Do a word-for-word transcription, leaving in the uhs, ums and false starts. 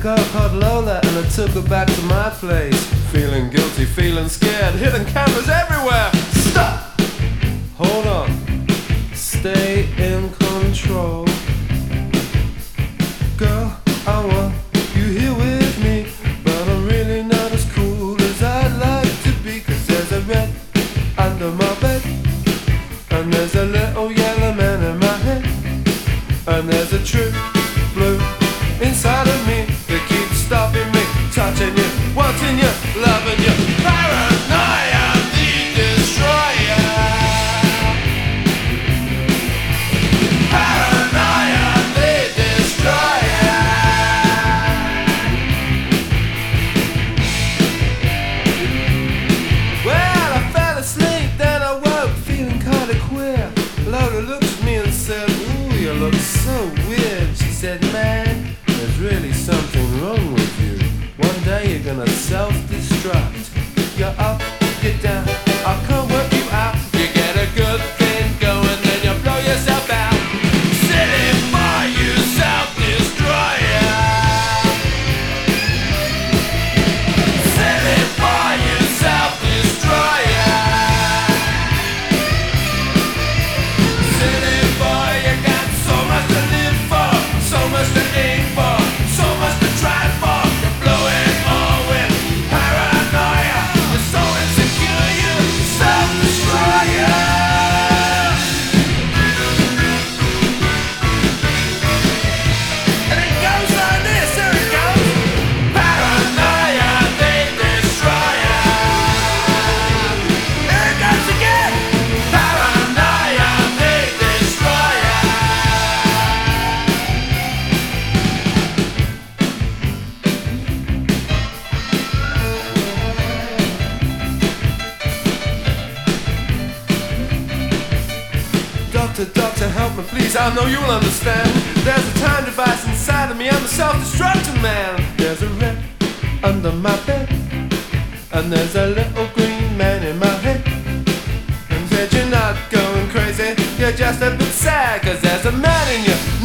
girl called Lola and I took her back to my place. Feeling guilty, feeling scared, hidden cameras everywhere. Stop! Hold on. Stay in control. Girl, I want you here with me, but I'm really not as cool as I'd like to be. Cause there's a red under my bed, and there's a little yellow man in my head, and there's a true blue inside of me that keeps stopping me, touching you, wanting you, loving you. Paranoia, the destroyer. Paranoia, the destroyer. Well, I fell asleep, then I woke feeling kinda queer. Lola looked at me and said, ooh, you look so weird. She said, man, there's really something wrong with you. One day you're gonna self-destruct. You're up, you're down, I can't work you out. You get a good thing going, then you blow yourself out. Silly boy, you self-destroyer. Silly boy, you self-destroyer. Silly boy, you got so much to live for, so much to aim for, so much to try for. You're blowing all with paranoia. You're so insecure, you self-destroyer. And it goes like this, here it goes. Paranoia, the destroyer. Here it goes again. Paranoia, the destroyer. Doctor, doctor, help me please, I know you'll understand. There's a time device inside of me, I'm a self-destructing man. There's a red under my bed, and there's a little green man in my head. And said you're not going crazy, you're just a bit sad. Cause there's a man in you